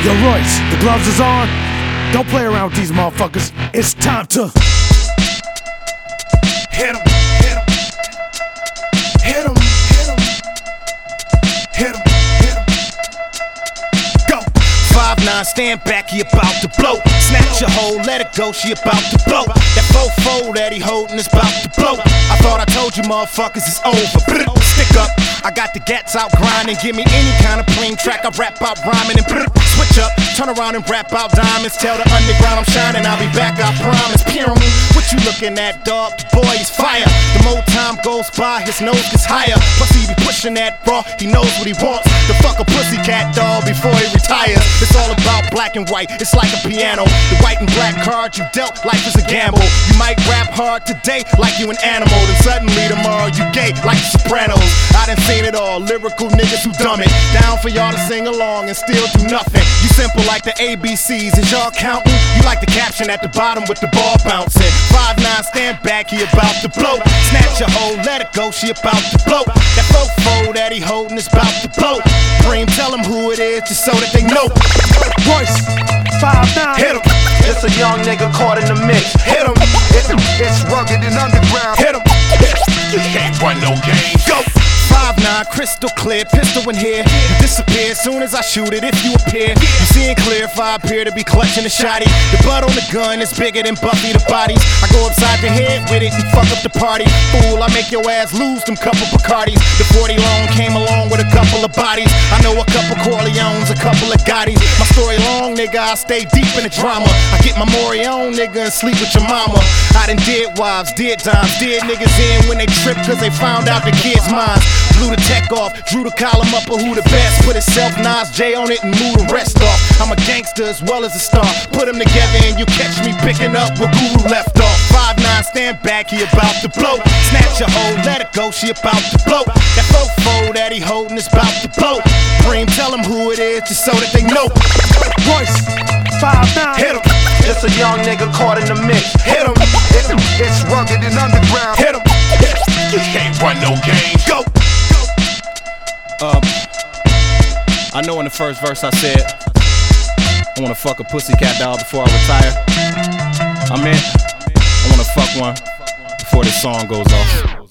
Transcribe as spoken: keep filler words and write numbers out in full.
Yo, Royce, the gloves is on. Don't play around with these motherfuckers. It's time to hit 'em, hit 'em, hit 'em, hit 'em, hit 'em, hit 'em. Go. five nine, stand back, he about to blow. Snatch your hoe, let it go, she about to blow. That fofo that he holding is about to blow. I thought I told you motherfuckers it's over. Stick up, I got the gats out grinding. Give me any kind of plain track, I rap out rhyming and switch up. Turn around and rap out diamonds. Tell the underground I'm shining, I'll be back, I promise. Pew, what you looking at, dog? The boy is fire. The more time goes by, his nose gets higher. Plus he be pushing that raw, he knows what he wants. The fuck a pussycat dog before he retires. It's all about black and white, it's like a piano. The white and black card you dealt, life is a gamble. You might rap hard today like you an animal, then suddenly tomorrow you gay like the Sopranos. I done seen it all, lyrical niggas who dumb it. Down for y'all to sing along and still do nothing. You simple like the A B Cs, is y'all counting? You like the caption at the bottom with the ball bouncing. five nine, stand back, he about to blow. Snatch your hoe, let it go, she about to blow. That fofo that he holding is about to blow. Dream, tell him who it is just so that they know. Royce, five nine. Hit him. It's a young nigga caught in the mix. Hit him. It's, it's rugged and underground. Hit him. You can't run no games. Go. five nine, crystal clear, pistol in here. You disappear as soon as I shoot it if you appear. You seeing clear if I appear to be clutching the shotty. The butt on the gun is bigger than Buffy the bodies. I go upside your head with it and fuck up the party. Fool, I make your ass lose them couple Bacardis. The forty long came along with a couple of bodies. I know a couple Corleones, a couple of Gottis. My story long, nigga, I stay deep in the drama. I get my Maury on, nigga, and sleep with your mama. I done did wives, did dimes, did niggas in when they trip cause they found out the kid's mine. Blew the tech off, drew the column up of who the best. Put himself, Nas J on it and move the rest off. I'm a gangster as well as a star. Put them together and you catch me picking up where Guru left off. five nine, stand back, he about to blow. Snatch your hoe, let it go, she about to blow. That fofo that he holding is about to blow. Dream, tell him who it is just so that they know. Royce, five nine. Hit him. It's a young nigga caught in the mix. Hit him. It's, it's rugged and underground. Hit him. You can't run no games. Go. Um, I know in the first verse I said I wanna fuck a pussycat dog before I retire. I'm in. I wanna fuck one before this song goes off.